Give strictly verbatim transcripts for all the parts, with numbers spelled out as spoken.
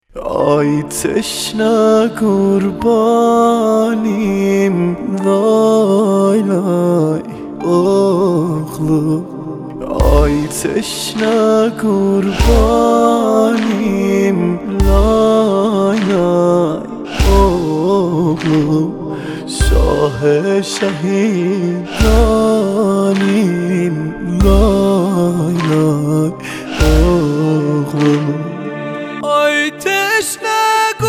Ay teşne kurbanim, lay lay oğlum. Ay teşne kurbanim, lay lay oğlum. Şah-ı şehidanim, lay lay oğlum. Ay teşne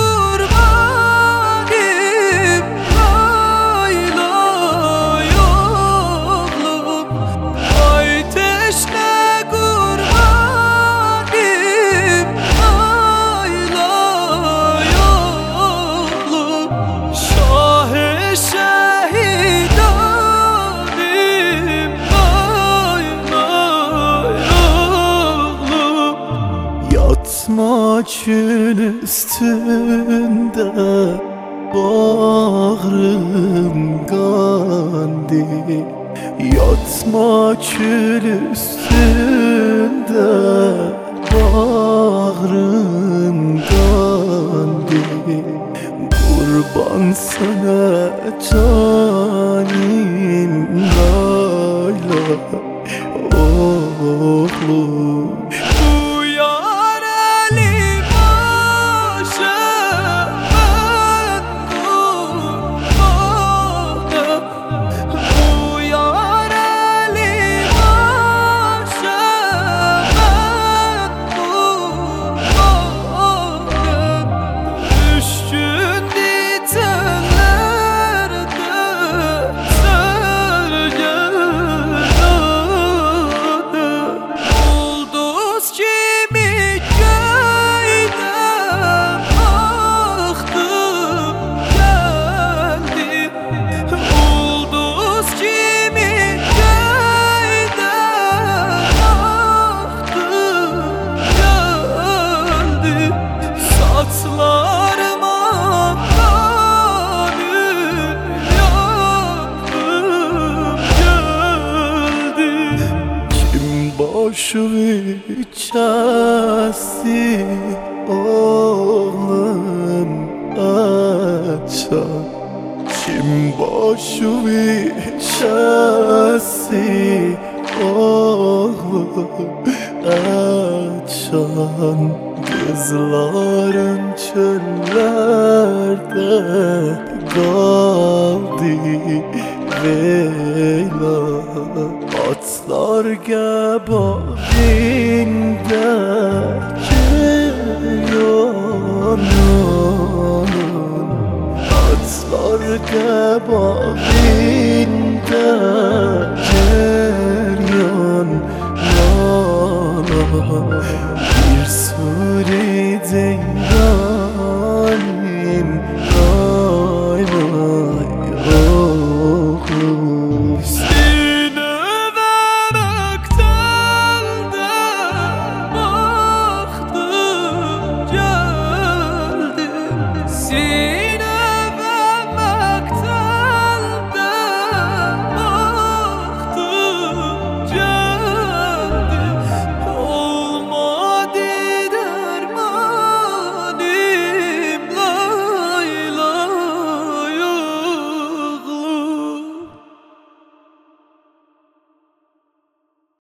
kurbanim, lay lay oğlum. Ay teşne kurbanim, lay lay oğlum. Şah-ı şehidanim, lay lay oğlum. Yatma çün üstünde, bağrım kandi. Yatma çün üstünde, bağrım kandi. Kurban sana canim, lay lay oğlum. Boşu içesi oğlum açan. Kim boşu içesi oğlum açan. Kızların çöllerde kaldı vela. Atlar gebalinde ceryan, atlar gebalinde ceryan. Bir sure değil